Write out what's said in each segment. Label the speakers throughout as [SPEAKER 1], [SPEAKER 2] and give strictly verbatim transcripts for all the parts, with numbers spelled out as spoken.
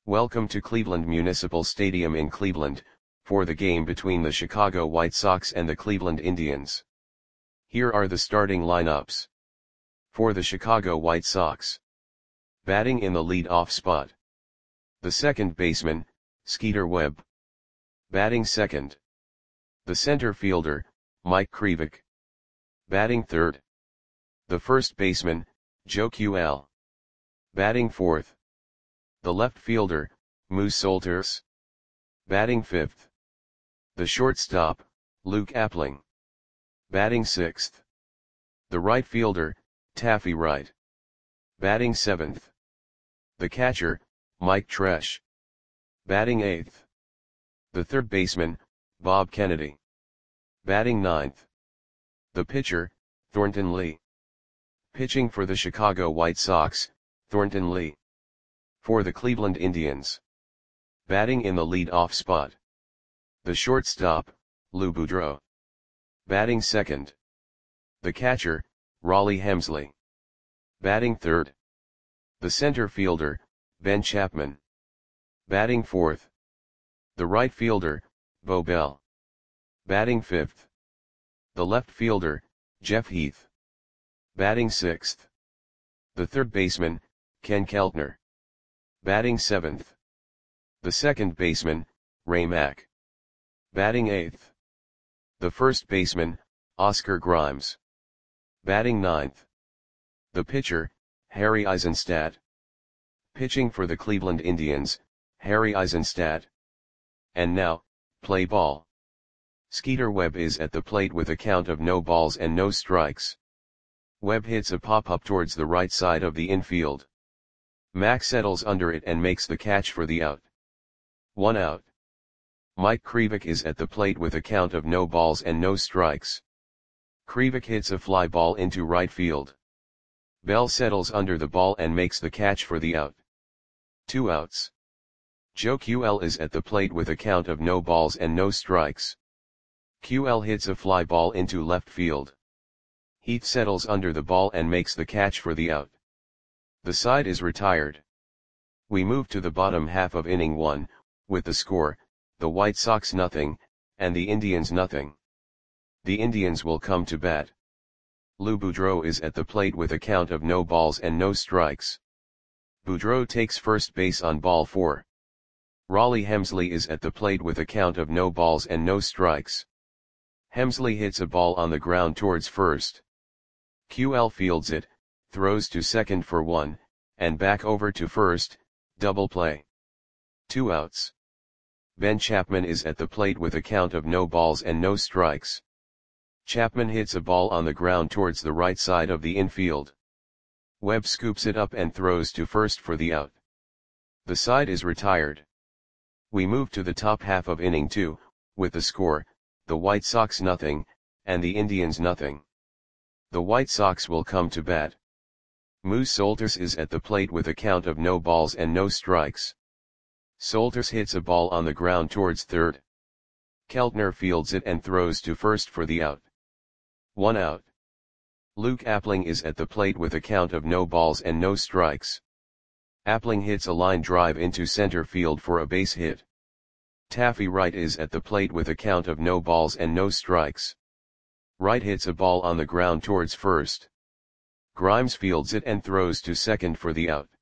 [SPEAKER 1] Welcome to Cleveland Municipal Stadium in Cleveland, for the game between the Chicago White Sox and the Cleveland Indians. Here are the starting lineups. For the Chicago White Sox. Batting in the lead-off spot. The second baseman, Skeeter Webb. Batting second. The center fielder, Mike Krivik. Batting third. The first baseman, Joe Q L. Batting fourth. The left fielder, Moose Solters. Batting fifth. The shortstop, Luke Appling. Batting sixth. The right fielder, Taffy Wright. Batting seventh. The catcher, Mike Tresh. Batting eighth. The third baseman, Bob Kennedy. Batting ninth. The pitcher, Thornton Lee. Pitching for the Chicago White Sox, Thornton Lee. For the Cleveland Indians. Batting in the lead-off spot. The shortstop, Lou Boudreau. Batting second. The catcher, Rollie Hemsley. Batting third. The center fielder, Ben Chapman. Batting fourth. The right fielder, Bo Bell. Batting fifth. The left fielder, Jeff Heath. Batting sixth. The third baseman, Ken Keltner. Batting seventh. The second baseman, Ray Mack. Batting eighth. The first baseman, Oscar Grimes. Batting ninth. The pitcher, Harry Eisenstadt. Pitching for the Cleveland Indians, Harry Eisenstadt. And now, play ball. Skeeter Webb is at the plate with a count of no balls and no strikes. Webb hits a pop-up towards the right side of the infield. Mack settles under it and makes the catch for the out. One out. Mike Krivik is at the plate with a count of no balls and no strikes. Krivik hits a fly ball into right field. Bell settles under the ball and makes the catch for the out. Two outs. Joe Q L is at the plate with a count of no balls and no strikes. Q L hits a fly ball into left field. Heath settles under the ball and makes the catch for the out. The side is retired. We move to the bottom half of inning one, with the score, the White Sox nothing, and the Indians nothing. The Indians will come to bat. Lou Boudreau is at the plate with a count of no balls and no strikes. Boudreau takes first base on ball four. Rollie Hemsley is at the plate with a count of no balls and no strikes. Hemsley hits a ball on the ground towards first. Q L fields it, throws to second for one, and back over to first, double play. Two outs. Ben Chapman is at the plate with a count of no balls and no strikes. Chapman hits a ball on the ground towards the right side of the infield. Webb scoops it up and throws to first for the out. The side is retired. We move to the top half of inning two, with the score, the White Sox nothing, and the Indians nothing. The White Sox will come to bat. Moose Solters is at the plate with a count of no balls and no strikes. Solters hits a ball on the ground towards third. Keltner fields it and throws to first for the out. One out. Luke Appling is at the plate with a count of no balls and no strikes. Appling hits a line drive into center field for a base hit. Taffy Wright is at the plate with a count of no balls and no strikes. Wright hits a ball on the ground towards first. Grimes fields it and throws to second for the out.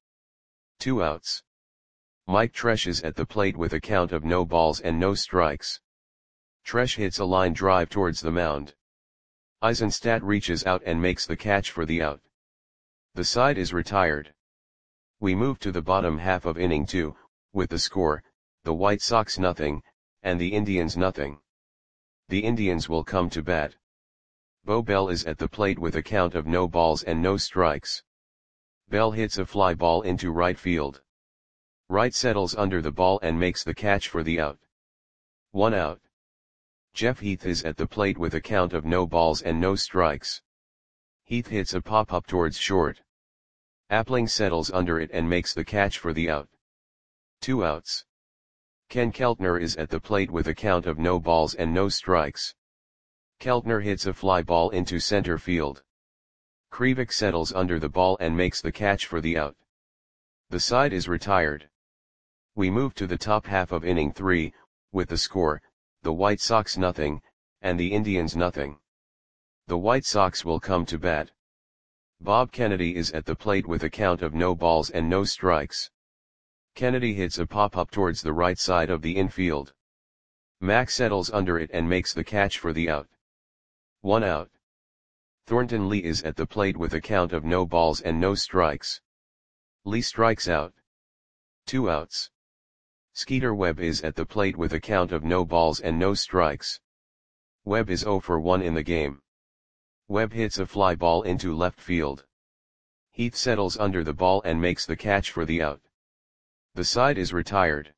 [SPEAKER 1] Two outs. Mike Tresh is at the plate with a count of no balls and no strikes. Tresh hits a line drive towards the mound. Eisenstadt reaches out and makes the catch for the out. The side is retired. We move to the bottom half of inning two, with the score, the White Sox nothing, and the Indians nothing. The Indians will come to bat. Bo Bell is at the plate with a count of no balls and no strikes. Bell hits a fly ball into right field. Wright settles under the ball and makes the catch for the out. One out. Jeff Heath is at the plate with a count of no balls and no strikes. Heath hits a pop-up towards short. Appling settles under it and makes the catch for the out. Two outs. Ken Keltner is at the plate with a count of no balls and no strikes. Keltner hits a fly ball into center field. Krivik settles under the ball and makes the catch for the out. The side is retired. We move to the top half of inning three, with the score, the White Sox nothing, and the Indians nothing. The White Sox will come to bat. Bob Kennedy is at the plate with a count of no balls and no strikes. Kennedy hits a pop-up towards the right side of the infield. Mack settles under it and makes the catch for the out. One out. Thornton Lee is at the plate with a count of no balls and no strikes. Lee strikes out. Two outs. Skeeter Webb is at the plate with a count of no balls and no strikes. Webb is oh for one in the game. Webb hits a fly ball into left field. Heath settles under the ball and makes the catch for the out. The side is retired.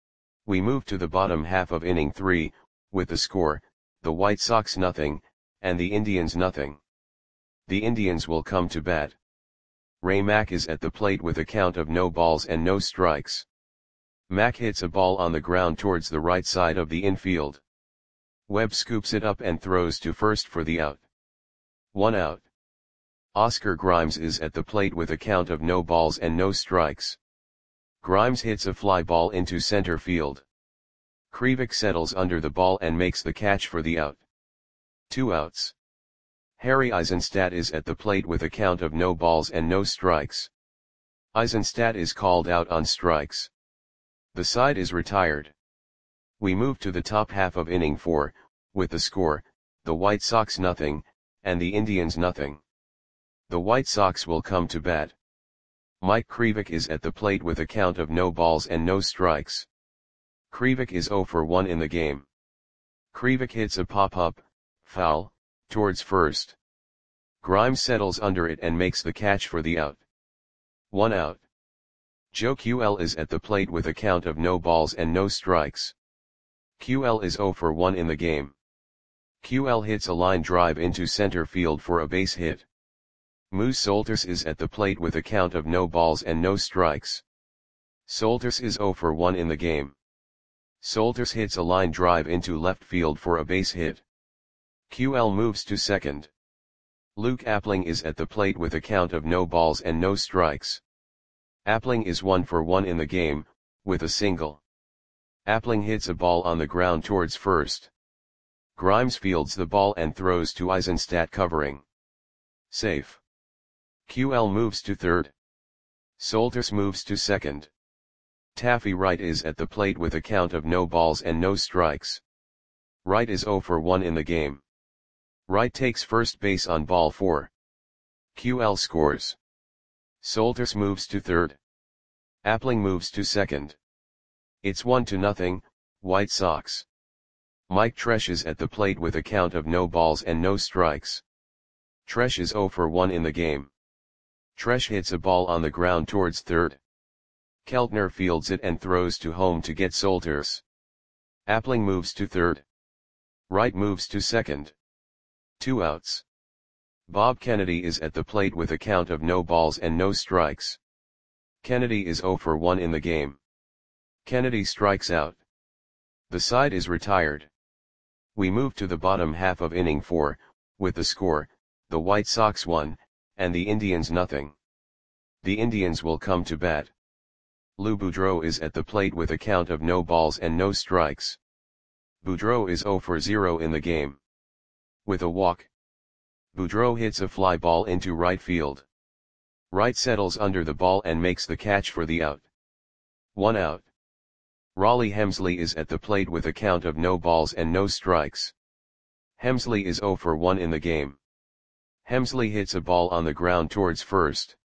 [SPEAKER 1] We move to the bottom half of inning three, with the score, the White Sox nothing, and the Indians nothing. The Indians will come to bat. Ray Mack is at the plate with a count of no balls and no strikes. Mack hits a ball on the ground towards the right side of the infield. Webb scoops it up and throws to first for the out. One out. Oscar Grimes is at the plate with a count of no balls and no strikes. Grimes hits a fly ball into center field. Krivik settles under the ball and makes the catch for the out. Two outs. Harry Eisenstadt is at the plate with a count of no balls and no strikes. Eisenstadt is called out on strikes. The side is retired. We move to the top half of inning four, with the score, the White Sox nothing, and the Indians nothing. The White Sox will come to bat. Mike Krivik is at the plate with a count of no balls and no strikes. Krivik is oh for one in the game. Krivik hits a pop-up, foul, towards first. Grimes settles under it and makes the catch for the out. One out. Joe Q L is at the plate with a count of no balls and no strikes. Q L is oh for one in the game. Q L hits a line drive into center field for a base hit. Moose Solters is at the plate with a count of no balls and no strikes. Solters is oh for one in the game. Solters hits a line drive into left field for a base hit. Q L moves to second. Luke Appling is at the plate with a count of no balls and no strikes. Appling is one for one in the game, with a single. Appling hits a ball on the ground towards first. Grimes fields the ball and throws to Eisenstadt covering. Safe. Q L moves to third. Solters moves to second. Taffy Wright is at the plate with a count of no balls and no strikes. Wright is oh for one in the game. Wright takes first base on ball four. Q L scores. Solters moves to third. Appling moves to second. It's one to nothing, White Sox. Mike Tresh is at the plate with a count of no balls and no strikes. Tresh is oh for one in the game. Tresh hits a ball on the ground towards third. Keltner fields it and throws to home to get Solters. Appling moves to third. Wright moves to second. Two outs. Bob Kennedy is at the plate with a count of no balls and no strikes. Kennedy is oh for one in the game. Kennedy strikes out. The side is retired. We move to the bottom half of inning four, with the score, the White Sox one, and the Indians nothing. The Indians will come to bat. Lou Boudreau is at the plate with a count of no balls and no strikes. Boudreau is oh for zero in the game. With a walk. Boudreau hits a fly ball into right field. Wright settles under the ball and makes the catch for the out. One out. Raleigh Hemsley is at the plate with a count of no balls and no strikes. Hemsley is oh for one in the game. Hemsley hits a ball on the ground towards first.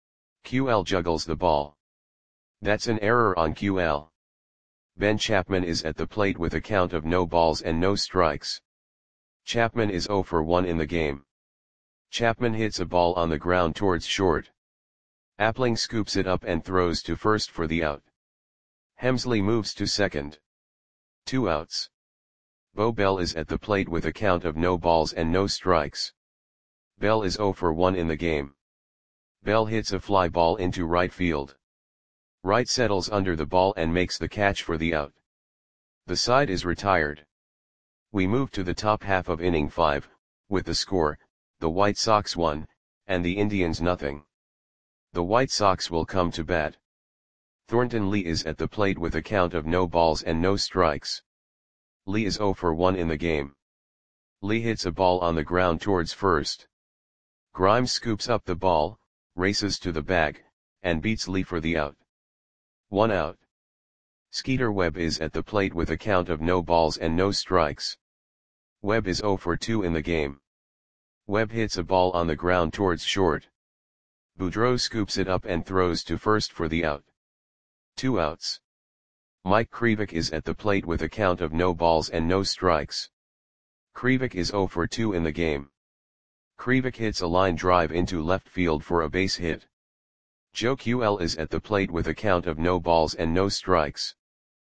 [SPEAKER 1] Q L juggles the ball. That's an error on Q L. Ben Chapman is at the plate with a count of no balls and no strikes. Chapman is oh for one in the game. Chapman hits a ball on the ground towards short. Appling scoops it up and throws to first for the out. Hemsley moves to second. Two outs. Bo Bell is at the plate with a count of no balls and no strikes. Bell is oh for one in the game. Bell hits a fly ball into right field. Wright settles under the ball and makes the catch for the out. The side is retired. We move to the top half of inning five, with the score, the White Sox one, and the Indians nothing. The White Sox will come to bat. Thornton Lee is at the plate with a count of no balls and no strikes. Lee is zero for one in the game. Lee hits a ball on the ground towards first. Grimes scoops up the ball, races to the bag, and beats Lee for the out. One out. Skeeter Webb is at the plate with a count of no balls and no strikes. Webb is zero for two in the game. Webb hits a ball on the ground towards short. Boudreau scoops it up and throws to first for the out. Two outs. Mike Krivik is at the plate with a count of no balls and no strikes. Krivik is zero for two in the game. Krivik hits a line drive into left field for a base hit. Joe Q L is at the plate with a count of no balls and no strikes.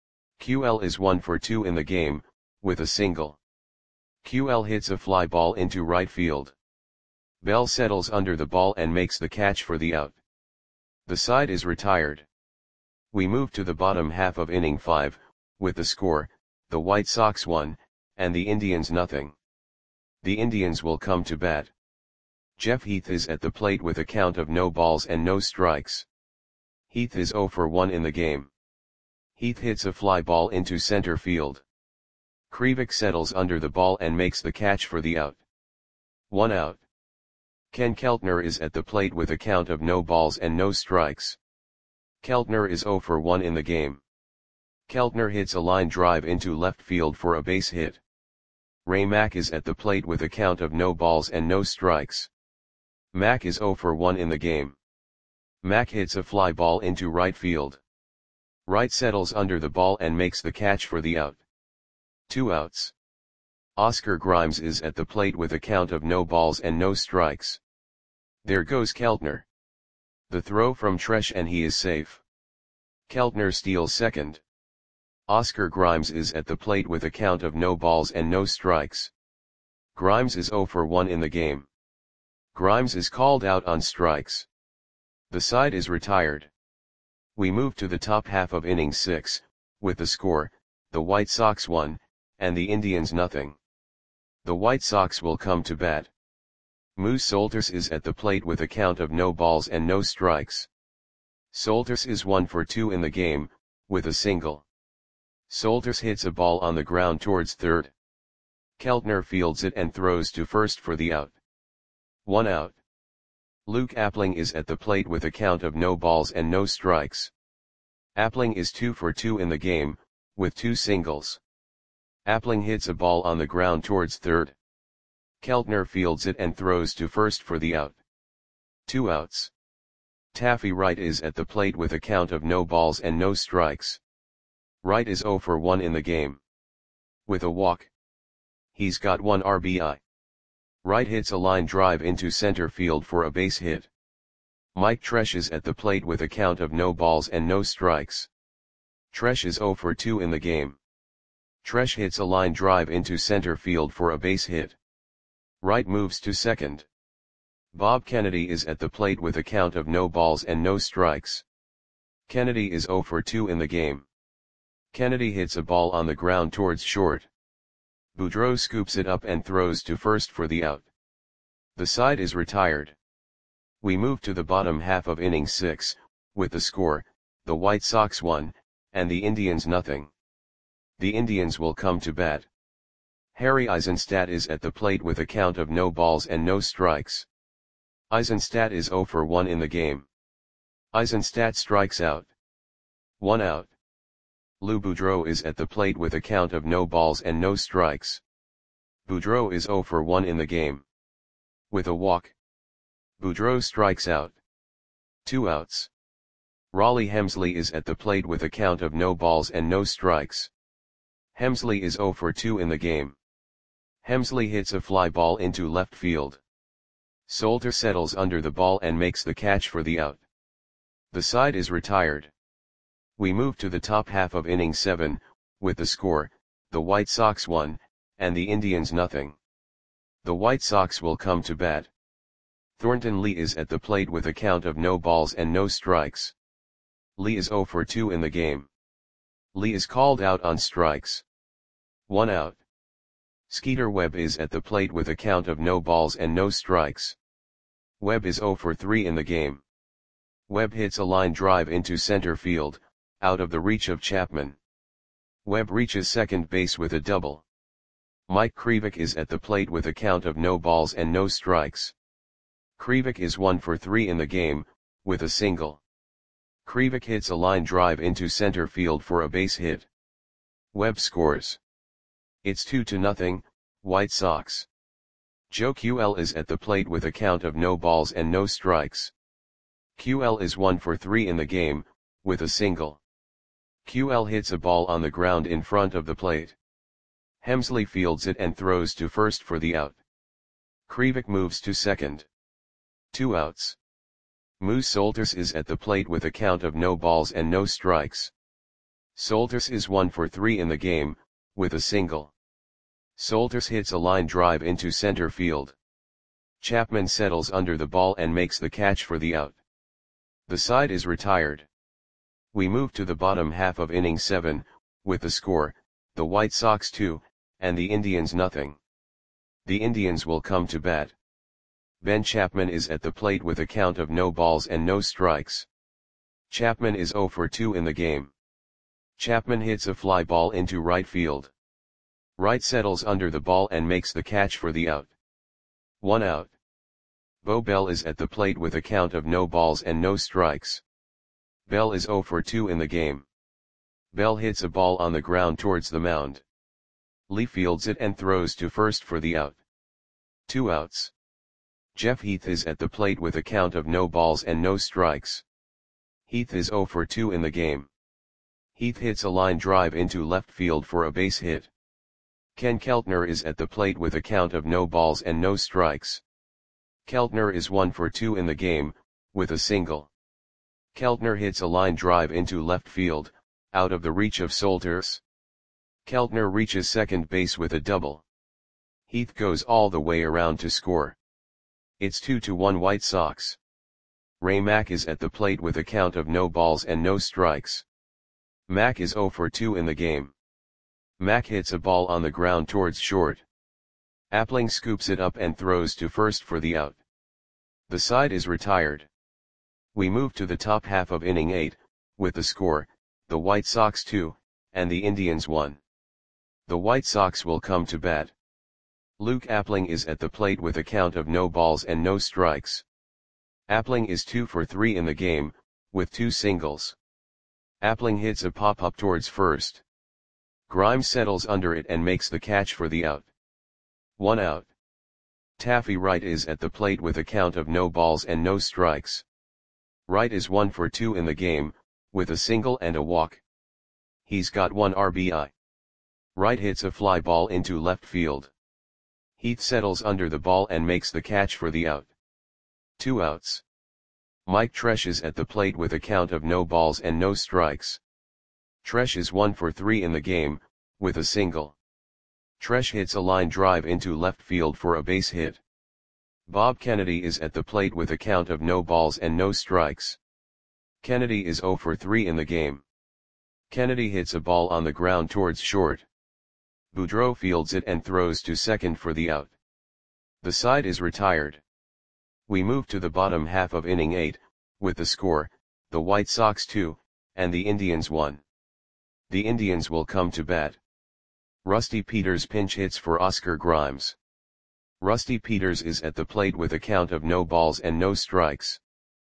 [SPEAKER 1] Q L is one for two in the game, with a single. Q L hits a fly ball into right field. Bell settles under the ball and makes the catch for the out. The side is retired. We move to the bottom half of inning five, with the score, the White Sox one, and the Indians nothing. The Indians will come to bat. Jeff Heath is at the plate with a count of no balls and no strikes. Heath is zero for one in the game. Heath hits a fly ball into center field. Krivik settles under the ball and makes the catch for the out. One out. Ken Keltner is at the plate with a count of no balls and no strikes. Keltner is zero for one in the game. Keltner hits a line drive into left field for a base hit. Ray Mack is at the plate with a count of no balls and no strikes. Mack is zero for one in the game. Mack hits a fly ball into right field. Wright settles under the ball and makes the catch for the out. Two outs. Oscar Grimes is at the plate with a count of no balls and no strikes. There goes Keltner. The throw from Tresh and he is safe. Keltner steals second. Oscar Grimes is at the plate with a count of no balls and no strikes. Grimes is zero for one in the game. Grimes is called out on strikes. The side is retired. We move to the top half of inning six, with the score, the White Sox one, and the Indians nothing. The White Sox will come to bat. Moose Solters is at the plate with a count of no balls and no strikes. Solters is one for two in the game, with a single. Solters hits a ball on the ground towards third. Keltner fields it and throws to first for the out. One out. Luke Appling is at the plate with a count of no balls and no strikes. Appling is two for two in the game, with two singles. Appling hits a ball on the ground towards third. Keltner fields it and throws to first for the out. Two outs. Taffy Wright is at the plate with a count of no balls and no strikes. Wright is zero for one in the game. With a walk. He's got one R B I. Wright hits a line drive into center field for a base hit. Mike Tresh is at the plate with a count of no balls and no strikes. Tresh is zero for two in the game. Tresh hits a line drive into center field for a base hit. Wright moves to second. Bob Kennedy is at the plate with a count of no balls and no strikes. Kennedy is zero for two in the game. Kennedy hits a ball on the ground towards short. Boudreau scoops it up and throws to first for the out. The side is retired. We move to the bottom half of inning six, with the score, the White Sox one, and the Indians nothing. The Indians will come to bat. Harry Eisenstadt is at the plate with a count of no balls and no strikes. Eisenstadt is zero for one in the game. Eisenstadt strikes out. One out. Lou Boudreau is at the plate with a count of no balls and no strikes. Boudreau is zero for one in the game. With a walk. Boudreau strikes out. Two outs. Raleigh Hemsley is at the plate with a count of no balls and no strikes. Hemsley is zero for two in the game. Hemsley hits a fly ball into left field. Solter settles under the ball and makes the catch for the out. The side is retired. We move to the top half of inning seven, with the score, the White Sox one, and the Indians nothing. The White Sox will come to bat. Thornton Lee is at the plate with a count of no balls and no strikes. Lee is zero for two in the game. Lee is called out on strikes. One out. Skeeter Webb is at the plate with a count of no balls and no strikes. Webb is zero for three in the game. Webb hits a line drive into center field, out of the reach of Chapman. Webb reaches second base with a double. Mike Krivik is at the plate with a count of no balls and no strikes. Krivik is one for three in the game, with a single. Krivik hits a line drive into center field for a base hit. Webb scores. It's two to nothing, White Sox. Joe Q L is at the plate with a count of no balls and no strikes. Q L is one for three in the game, with a single. Q L hits a ball on the ground in front of the plate. Hemsley fields it and throws to first for the out. Krivik moves to second. Two outs. Moose Solters is at the plate with a count of no balls and no strikes. Solters is one for three in the game, with a single. Solters hits a line drive into center field. Chapman settles under the ball and makes the catch for the out. The side is retired. We move to the bottom half of inning seven, with the score, the White Sox two, and the Indians nothing. The Indians will come to bat. Ben Chapman is at the plate with a count of no balls and no strikes. Chapman is zero for two in the game. Chapman hits a fly ball into right field. Wright settles under the ball and makes the catch for the out. One out. Bo Bell is at the plate with a count of no balls and no strikes. Bell is zero for two in the game. Bell hits a ball on the ground towards the mound. Lee fields it and throws to first for the out. Two outs. Jeff Heath is at the plate with a count of no balls and no strikes. Heath is zero for two in the game. Heath hits a line drive into left field for a base hit. Ken Keltner is at the plate with a count of no balls and no strikes. Keltner is one for two in the game, with a single. Keltner hits a line drive into left field, out of the reach of Solters. Keltner reaches second base with a double. Heath goes all the way around to score. It's two to one White Sox. Ray Mack is at the plate with a count of no balls and no strikes. Mack is zero for two in the game. Mack hits a ball on the ground towards short. Appling scoops it up and throws to first for the out. The side is retired. We move to the top half of inning eight, with the score, the White Sox two, and the Indians one. The White Sox will come to bat. Luke Appling is at the plate with a count of no balls and no strikes. Appling is two for three in the game, with two singles. Appling hits a pop-up towards first. Grimes settles under it and makes the catch for the out. One out. Taffy Wright is at the plate with a count of no balls and no strikes. Wright is one for two in the game, with a single and a walk. He's got one R B I. Wright hits a fly ball into left field. Heath settles under the ball and makes the catch for the out. Two outs. Mike Tresh is at the plate with a count of no balls and no strikes. Tresh is one for three in the game, with a single. Tresh hits a line drive into left field for a base hit. Bob Kennedy is at the plate with a count of no balls and no strikes. Kennedy is zero for three in the game. Kennedy hits a ball on the ground towards short. Boudreau fields it and throws to second for the out. The side is retired. We move to the bottom half of inning eight, with the score, the White Sox two, and the Indians one. The Indians will come to bat. Rusty Peters pinch hits for Oscar Grimes. Rusty Peters is at the plate with a count of no balls and no strikes.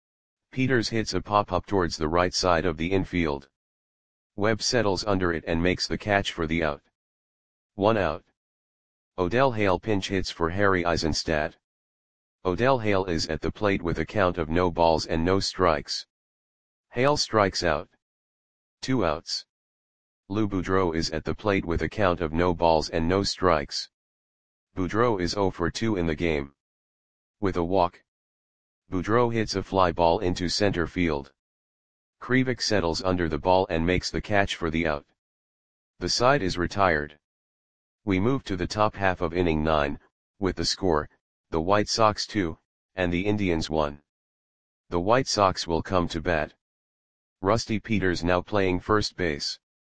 [SPEAKER 1] Peters hits a pop-up towards the right side of the infield. Webb settles under it and makes the catch for the out. One out. Odell Hale pinch hits for Harry Eisenstadt. Odell Hale is at the plate with a count of no balls and no strikes. Hale strikes out. Two outs. Lou Boudreau is at the plate with a count of no balls and no strikes. Boudreau is zero for two in the game. With a walk. Boudreau hits a fly ball into center field. Krivik settles under the ball and makes the catch for the out. The side is retired. We move to the top half of inning nine, with the score, the White Sox two, and the Indians one. The White Sox will come to bat. Rusty Peters now playing first base.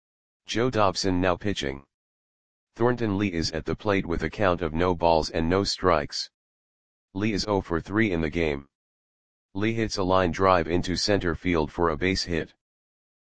[SPEAKER 1] Joe Dobson now pitching. Thornton Lee is at the plate with a count of no balls and no strikes. Lee is zero for three in the game. Lee hits a line drive into center field for a base hit.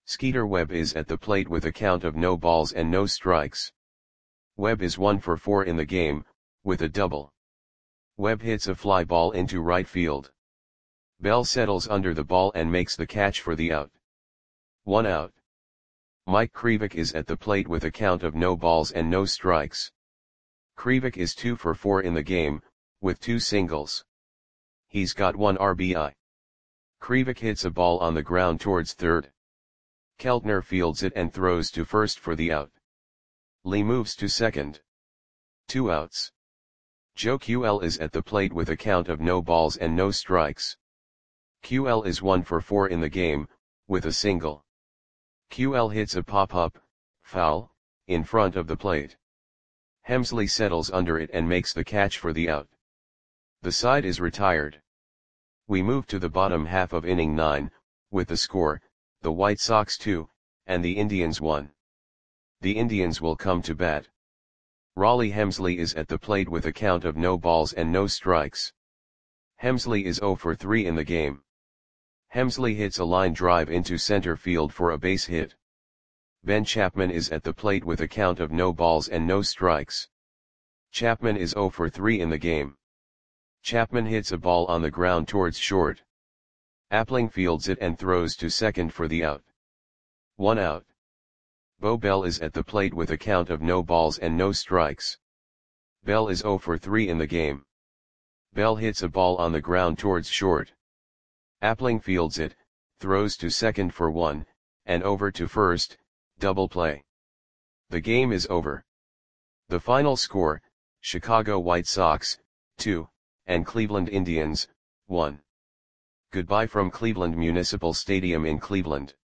[SPEAKER 1] Skeeter Webb is at the plate with a count of no balls and no strikes. Webb is one for four in the game, with a double. Webb hits a fly ball into right field. Bell settles under the ball and makes the catch for the out. One out. Mike Krivik is at the plate with a count of no balls and no strikes. Krivik is two for four in the game, with two singles. He's got one R B I. Krivik hits a ball on the ground towards third. Keltner fields it and throws to first for the out. Lee moves to second. Two outs. Joe Q L is at the plate with a count of no balls and no strikes. Q L is one for four in the game, with a single. Q L hits a pop-up, foul, in front of the plate. Hemsley settles under it and makes the catch for the out. The side is retired. We move to the bottom half of inning nine, with the score, the White Sox two, and the Indians one. The Indians will come to bat. Raleigh Hemsley is at the plate with a count of no balls and no strikes. Hemsley is zero for three in the game. Hemsley hits a line drive into center field for a base hit. Ben Chapman is at the plate with a count of no balls and no strikes. Chapman is zero for three in the game. Chapman hits a ball on the ground towards short. Appling fields it and throws to second for the out. One out. Bo Bell is at the plate with a count of no balls and no strikes. Bell is zero for three in the game. Bell hits a ball on the ground towards short. Appling fields it, throws to second for one, and over to first, double play. The game is over. The final score, Chicago White Sox, two, and Cleveland Indians, one. Goodbye from Cleveland Municipal Stadium in Cleveland.